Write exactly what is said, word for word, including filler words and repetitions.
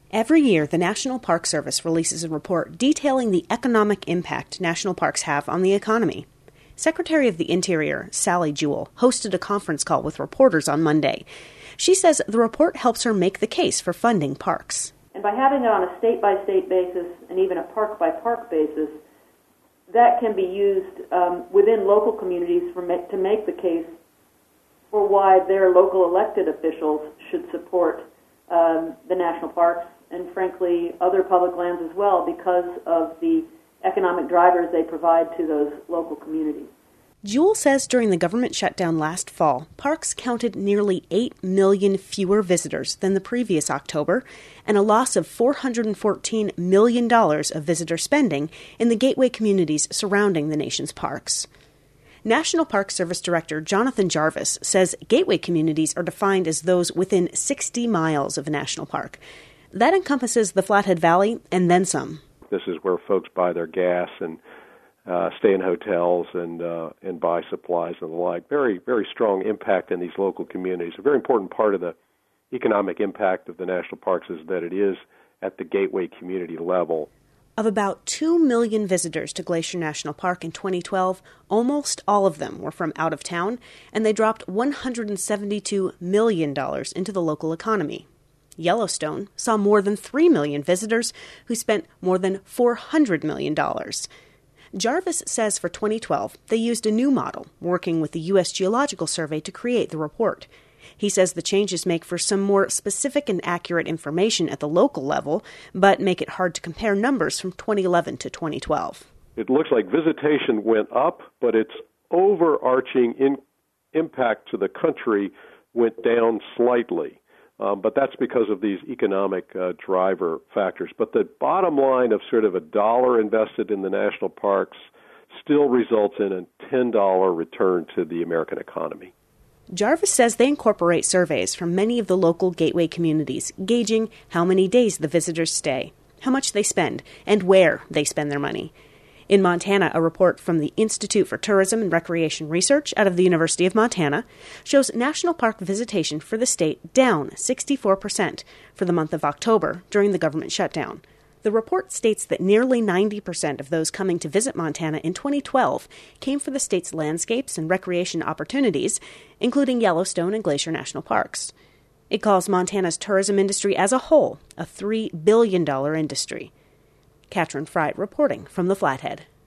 Every year, the National Park Service releases a report detailing the economic impact national parks have on the economy. Secretary of the Interior, Sally Jewell, hosted a conference call with reporters on Monday. She says the report helps her make the case for funding parks. And by having it on a state-by-state basis and even a park-by-park basis, that can be used um, within local communities for ma- to make the case for why their local elected officials should support um, the national parks and, frankly, other public lands as well because of the economic drivers they provide to those local communities. Jewell says during the government shutdown last fall, parks counted nearly eight million fewer visitors than the previous October and a loss of four hundred fourteen million dollars of visitor spending in the gateway communities surrounding the nation's parks. National Park Service Director Jonathan Jarvis says gateway communities are defined as those within sixty miles of a national park. That encompasses the Flathead Valley and then some. This is where folks buy their gas and uh, stay in hotels and uh, and buy supplies and the like. Very, very strong impact in these local communities. A very important part of the economic impact of the national parks is that it is at the gateway community level. Of about two million visitors to Glacier National Park in twenty twelve, almost all of them were from out of town, and they dropped one hundred seventy-two million dollars into the local economy. Yellowstone saw more than three million visitors who spent more than four hundred million dollars. Jarvis says for twenty twelve, they used a new model, working with the U S Geological Survey to create the report. He says the changes make for some more specific and accurate information at the local level, but make it hard to compare numbers from twenty eleven to twenty twelve. It looks like visitation went up, but its overarching in, impact to the country went down slightly. Um, but that's because of these economic uh, driver factors. But the bottom line of sort of a dollar invested in the national parks still results in a ten dollars return to the American economy. Jarvis says they incorporate surveys from many of the local gateway communities, gauging how many days the visitors stay, how much they spend, and where they spend their money. In Montana, a report from the Institute for Tourism and Recreation Research out of the University of Montana shows national park visitation for the state down sixty-four percent for the month of October during the government shutdown. The report states that nearly ninety percent of those coming to visit Montana in twenty twelve came for the state's landscapes and recreation opportunities, including Yellowstone and Glacier National Parks. It calls Montana's tourism industry as a whole a three billion dollars industry. Katrin Freit reporting from the Flathead.